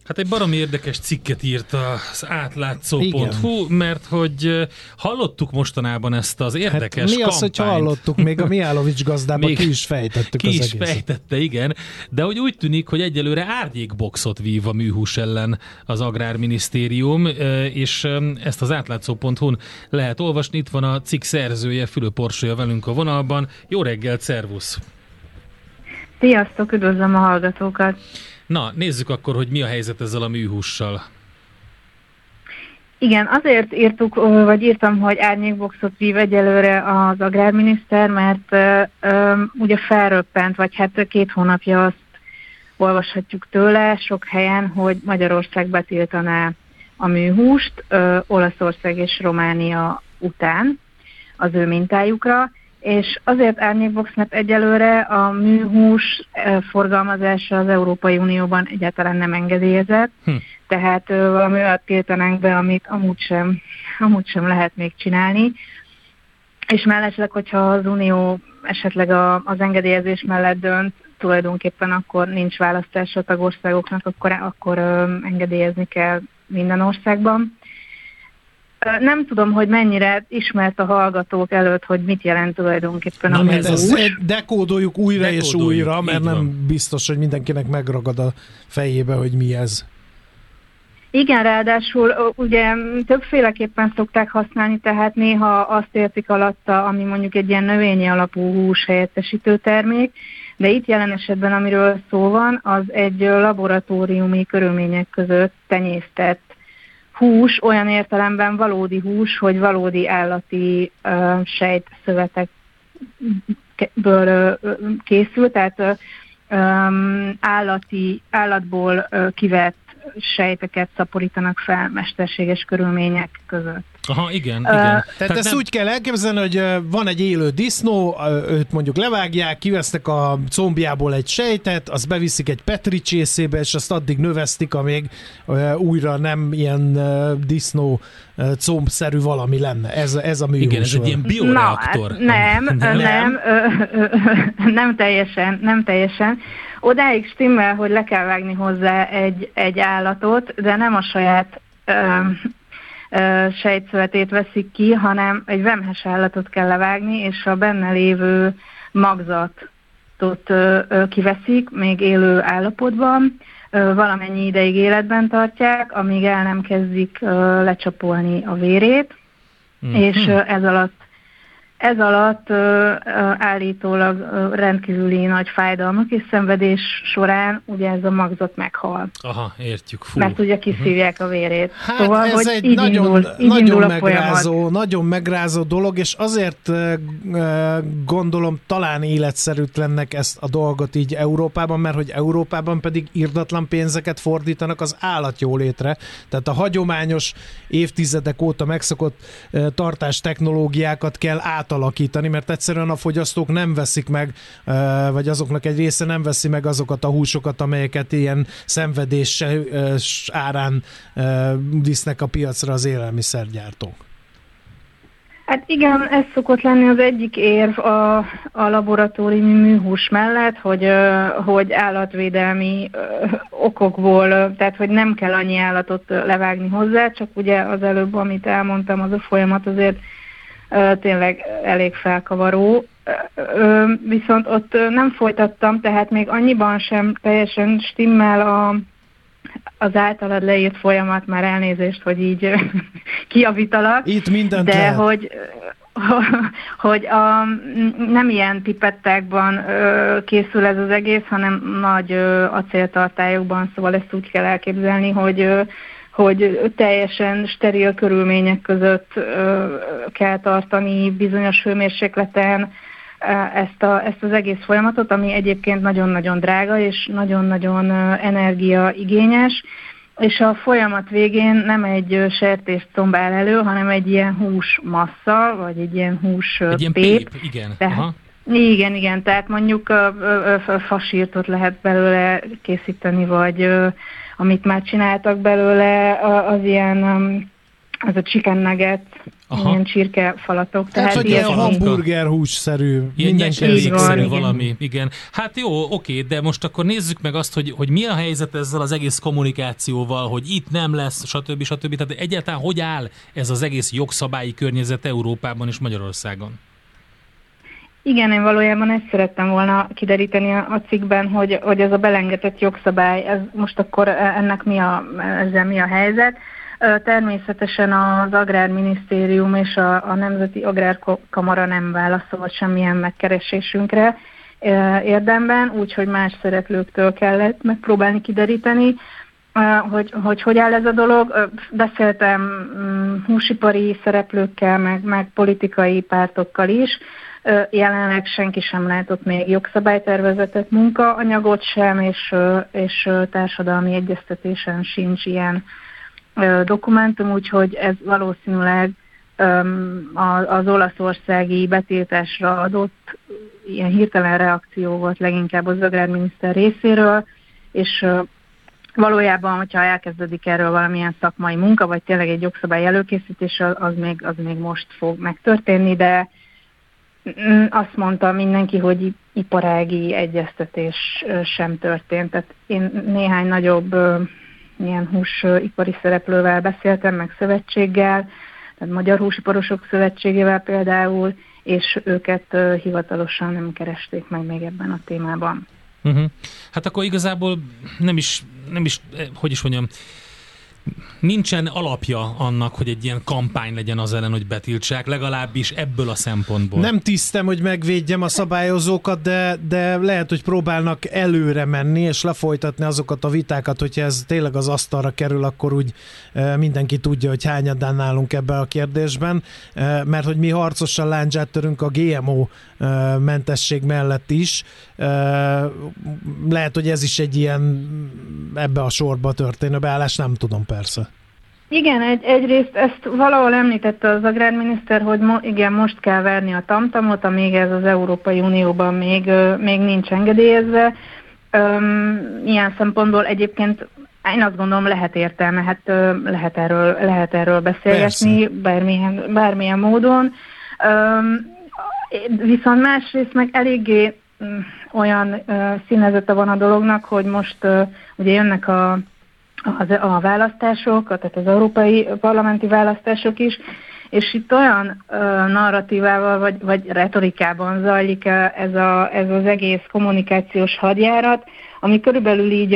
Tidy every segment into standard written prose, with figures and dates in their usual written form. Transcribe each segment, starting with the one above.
Hát egy baromi érdekes cikket írt az átlátszó.hu, mert hogy hallottuk mostanában ezt az érdekes kampányt. Mi az, hogy hallottuk? Még a Mihálovics gazdában ki is fejtettük az egészet. Ki is fejtette, igen. De hogy úgy tűnik, hogy egyelőre árnyékboxot vív a műhús ellen az Agrárminisztérium, és ezt az átlátszó.hu-n lehet olvasni. Itt van a cikk szerzője, Fülöp Orsolya velünk a vonalban. Jó reggelt, szervusz! Sziasztok, üdvözlöm a hallgatókat! Na, nézzük akkor, hogy mi a helyzet ezzel a műhússal. Igen, azért írtam, hogy árnyékboxot vív egyelőre az agrárminiszter, mert ugye felröppent, vagy hát 2 hónapja azt olvashatjuk tőle sok helyen, hogy Magyarország betiltaná a műhúst Olaszország és Románia után az ő mintájukra, és azért árnyékbox, mert egyelőre a műhús forgalmazása az Európai Unióban egyáltalán nem engedélyezett, tehát valami olyat tiltanánk be, amit amúgy sem lehet még csinálni, és mellesleg, hogyha az Unió esetleg az engedélyezés mellett dönt, tulajdonképpen akkor nincs választás a tagországoknak, akkor engedélyezni kell minden országban. Nem tudom, hogy mennyire ismert a hallgatók előtt, hogy mit jelent tulajdonképpen a műhús. Dekódoljuk újra és újra, mert nem biztos, hogy mindenkinek megragad a fejébe, hogy mi ez. Igen, ráadásul ugye többféleképpen szokták használni, tehát néha azt értik alatta, ami mondjuk egy ilyen növényi alapú hús helyettesítő termék, de itt jelen esetben, amiről szó van, az egy laboratóriumi körülmények között tenyésztett hús, olyan értelemben valódi hús, hogy valódi állati sejtszövetekből készül, tehát állatból kivett sejteket szaporítanak fel mesterséges körülmények között. Aha, igen. Tehát ezt úgy kell elképzelni, hogy van egy élő disznó, őt mondjuk levágják, kivesznek a combjából egy sejtet, azt beviszik egy Petri csészébe, és azt addig növesztik, amíg újra nem ilyen disznó combszerű valami lenne. Ez a műhús. Igen, ez egy ilyen bioreaktor. Nem teljesen. Odáig stimmel, hogy le kell vágni hozzá egy állatot, de nem a saját sejtszövetét veszik ki, hanem egy vemhes állatot kell levágni, és a benne lévő magzatot kiveszik, még élő állapotban, valamennyi ideig életben tartják, amíg el nem kezdik lecsapolni a vérét, és ez alatt állítólag rendkívüli nagy fájdalmak és szenvedés során ugye ez a magzat meghal. Aha, értjük. Fú. Mert ugye kiszívják a vérét. Hát szóval, ez hogy egy nagyon megrázó dolog, és azért gondolom talán életszerűtlennek ezt a dolgot így Európában, mert hogy Európában pedig irdatlan pénzeket fordítanak az állatjólétre. Tehát a hagyományos évtizedek óta megszokott tartástechnológiákat kell átalakítani, mert egyszerűen a fogyasztók nem veszik meg, vagy azoknak egy része nem veszi meg azokat a húsokat, amelyeket ilyen szenvedés árán visznek a piacra az élelmiszergyártók. Hát igen, ez szokott lenni az egyik érv a laboratóriumi műhús mellett, hogy állatvédelmi okokból, tehát hogy nem kell annyi állatot levágni hozzá, csak ugye az előbb, amit elmondtam, az a folyamat azért tényleg elég felkavaró. Viszont ott nem folytattam, tehát még annyiban sem teljesen stimmel az általad leírt folyamat, már elnézést, hogy így kijavítalak. Itt mindent de lehet. hogy nem ilyen pipettákban készül ez az egész, hanem nagy acéltartályokban, szóval ezt úgy kell elképzelni, hogy teljesen steril körülmények között kell tartani bizonyos hőmérsékleten ezt az egész folyamatot, ami egyébként nagyon-nagyon drága és nagyon-nagyon energiaigényes, és a folyamat végén nem egy sertéscomb áll elő, hanem egy ilyen húsmassza, vagy egy ilyen húspép. Igen. Tehát, igen, tehát mondjuk fasírtot lehet belőle készíteni, vagy amit már csináltak belőle, az ilyen az a chicken nugget, ilyen csirkefalatok. Tehát, hogy ilyen hamburger hússzerű. Ilyen nyerségszerű valami, igen. Hát jó, oké, de most akkor nézzük meg azt, hogy mi a helyzet ezzel az egész kommunikációval, hogy itt nem lesz, stb. Tehát egyáltalán hogy áll ez az egész jogszabályi környezet Európában és Magyarországon? Igen, én valójában ezt szerettem volna kideríteni a cikkben, hogy ez a belengedett jogszabály, ez most akkor ennek ezzel mi a helyzet. Természetesen az Agrárminisztérium és a Nemzeti Agrárkamara nem válaszolt semmilyen megkeresésünkre érdemben, úgyhogy más szereplőktől kellett megpróbálni kideríteni, hogy áll ez a dolog. Beszéltem húsipari szereplőkkel, meg politikai pártokkal is. Jelenleg senki sem látott még jogszabálytervezetet, munkaanyagot sem, és társadalmi egyeztetésen sincs ilyen dokumentum, úgyhogy ez valószínűleg az olaszországi betiltásra adott ilyen hirtelen reakció volt leginkább az agrárminiszter részéről, és valójában, hogyha elkezdődik erről valamilyen szakmai munka, vagy tényleg egy jogszabály előkészítés, az még most fog megtörténni, de azt mondta mindenki, hogy iparági egyeztetés sem történt. Tehát én néhány nagyobb ilyen húsipari szereplővel beszéltem, meg szövetséggel, tehát Magyar Húsiparosok Szövetségével például, és őket hivatalosan nem keresték meg még ebben a témában. Hát akkor igazából nem is, hogy is mondjam, nincsen alapja annak, hogy egy ilyen kampány legyen az ellen, hogy betiltsák, legalábbis ebből a szempontból. Nem tisztem, hogy megvédjem a szabályozókat, de lehet, hogy próbálnak előre menni, és lefolytatni azokat a vitákat, hogyha ez tényleg az asztalra kerül, akkor úgy mindenki tudja, hogy hányadán állunk ebben a kérdésben, mert hogy mi harcosan lándzsát törünk a GMO mentesség mellett is. Lehet, hogy ez is egy ilyen ebbe a sorba történő beállás, nem tudom persze. Igen, egyrészt ezt valahol említette az agrárminiszter, hogy igen, most kell verni a tamtamot, amíg ez az Európai Unióban még nincs engedélyezve. Ilyen szempontból egyébként én azt gondolom, lehet értelme, hát lehet erről beszélgetni bármilyen módon. Viszont másrészt meg eléggé olyan színezete van a dolognak, hogy most ugye jönnek a választások, tehát az európai parlamenti választások is, és itt olyan narratívával vagy retorikában zajlik ez az egész kommunikációs hadjárat, ami körülbelül így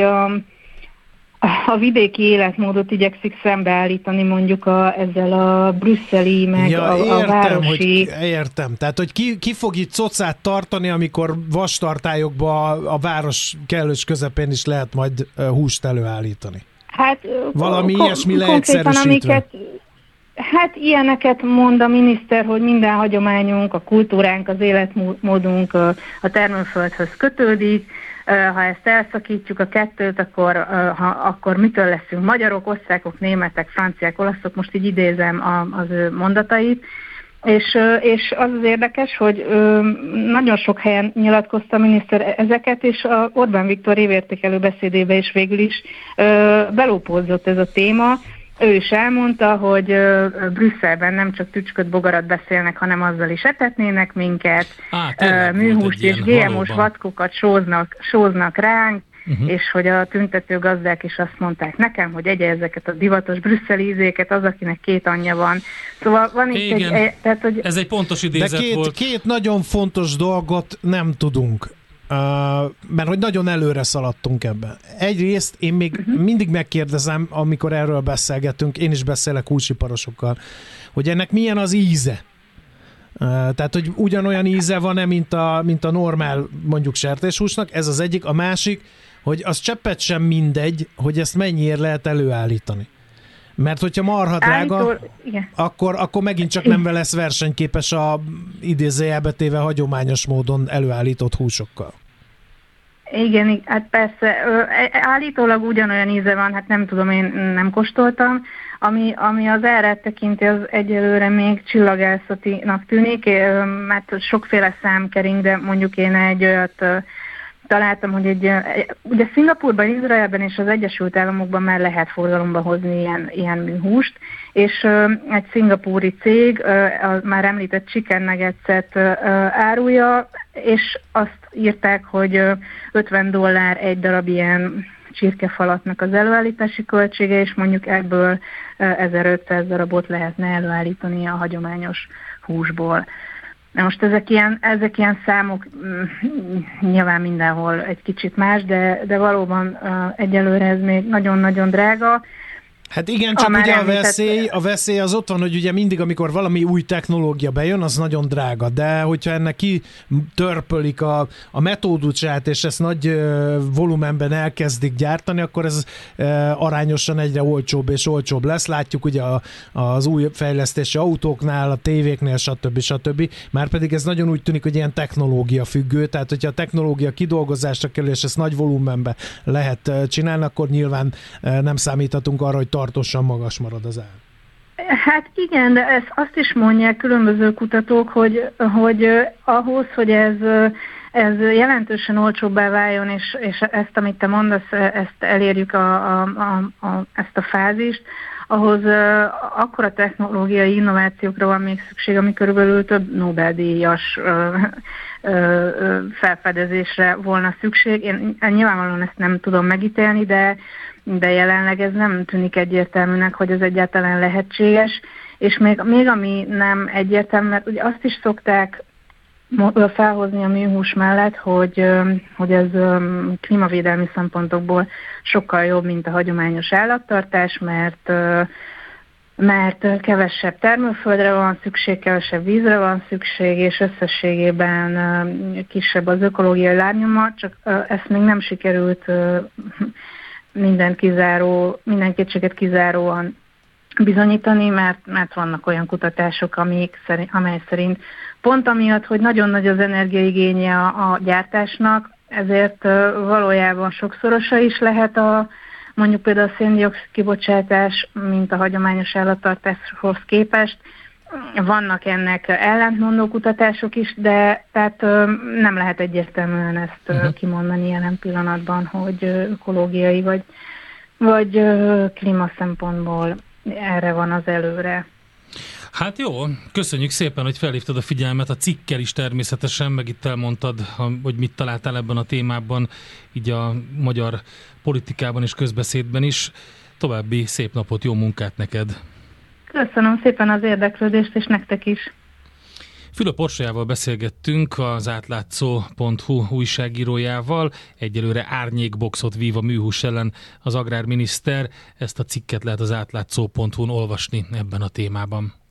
a vidéki életmódot igyekszik szembeállítani mondjuk ezzel a brüsszeli, meg a városi... Értem. Tehát, hogy ki fog itt cocát tartani, amikor vastartályokba a város kellős közepén is lehet majd húst előállítani? Hát valami ilyesmi leegyszerűsítve. Hát ilyeneket mond a miniszter, hogy minden hagyományunk, a kultúránk, az életmódunk a termőföldhöz kötődik. Ha ezt elszakítjuk a kettőt, akkor mitől leszünk magyarok, osztrákok, németek, franciák, olaszok, most így idézem az ő mondatait. És az érdekes, hogy nagyon sok helyen nyilatkozta a miniszter ezeket, és Orbán Viktor évértékelő beszédébe is végül is belópolzott ez a téma. Ő is elmondta, hogy Brüsszelben nem csak tücsköt, bogarat beszélnek, hanem azzal is etetnének minket, műhúst és GMO-s vackokat sóznak ránk, és hogy a tüntető gazdák is azt mondták nekem, hogy egye ezeket a divatos brüsszeli ízéket, az, akinek két anyja van. Szóval van itt tehát, hogy... Ez egy pontos idézet volt. Két nagyon fontos dolgot nem tudunk. Mert hogy nagyon előre szaladtunk ebben. Egyrészt én még mindig megkérdezem, amikor erről beszélgetünk, én is beszélek húsiparosokkal, hogy ennek milyen az íze. Tehát, hogy ugyanolyan íze van-e, mint a normál mondjuk sertéshúsnak, ez az egyik. A másik, hogy az cseppet sem mindegy, hogy ezt mennyiért lehet előállítani. Mert hogyha marha drága, akkor megint csak nem lesz versenyképes a idézőjelbe téve hagyományos módon előállított húsokkal. Igen, hát persze, állítólag ugyanolyan íze van, hát nem tudom, én nem kóstoltam. Ami az árát tekinti, az egyelőre még csillagászatinak tűnik, mert sokféle szám kering, de mondjuk én egy olyat találtam, hogy ugye Szingapúrban, Izraelben és az Egyesült Államokban már lehet forgalomba hozni ilyen műhúst, és egy szingapúri cég a már említett chicken nuggets-et árulja, és azt írták, hogy $50 egy darab ilyen csirkefalatnak az előállítási költsége, és mondjuk ebből 1500 darabot lehetne előállítani a hagyományos húsból. Na most ezek ilyen számok, nyilván mindenhol egy kicsit más, de valóban egyelőre ez még nagyon-nagyon drága. Hát igen, csak ugye a veszély az ott van, hogy ugye mindig, amikor valami új technológia bejön, az nagyon drága, de hogyha ennek kitörpölik a metódusát, és ezt nagy volumenben elkezdik gyártani, akkor ez arányosan egyre olcsóbb és olcsóbb lesz. Látjuk ugye az új fejlesztési autóknál, a tévéknél, stb. Márpedig ez nagyon úgy tűnik, hogy ilyen technológia függő, tehát hogyha a technológia kidolgozásra kerül, és ezt nagy volumenben lehet csinálni, akkor nyilván nem számíthatunk arra, hogy tartósan magas marad az ár. Hát igen, de azt is mondják különböző kutatók, hogy ahhoz, hogy ez jelentősen olcsóbbá váljon, és ezt, amit te mondasz, ezt elérjük ezt a fázist, ahhoz akkora technológiai innovációkra van még szükség, ami körülbelül több Nobel-díjas felfedezésre volna szükség. Én nyilvánvalóan ezt nem tudom megítélni, de jelenleg ez nem tűnik egyértelműnek, hogy ez egyáltalán lehetséges. És még ami nem egyértelmű, mert ugye azt is szokták felhozni a műhús mellett, hogy ez klímavédelmi szempontokból sokkal jobb, mint a hagyományos állattartás, mert kevesebb termőföldre van szükség, kevesebb vízre van szükség, és összességében kisebb az ökológiai lábnyoma, csak ezt még nem sikerült minden kétséget kizáróan bizonyítani, mert vannak olyan kutatások, amely szerint pont amiatt, hogy nagyon nagy az energiaigénye a gyártásnak, ezért valójában sokszorosa is lehet mondjuk például a szén-dioxid kibocsátás, mint a hagyományos állattartáshoz képest. Vannak ennek ellentmondó kutatások is, de tehát nem lehet egyértelműen ezt kimondani jelen pillanatban, hogy ökológiai vagy klíma szempontból erre van az előre. Hát jó, köszönjük szépen, hogy felhívtad a figyelmet, a cikkel is természetesen, meg itt elmondtad, hogy mit találtál ebben a témában, így a magyar politikában és közbeszédben is. További szép napot, jó munkát neked! Köszönöm szépen az érdeklődést, és nektek is! Fülöp Orsolyával beszélgettünk, az átlátszó.hu újságírójával. Egyelőre árnyékboxot vív a műhús ellen az agrárminiszter. Ezt a cikket lehet az átlátszó.hu-n olvasni ebben a témában.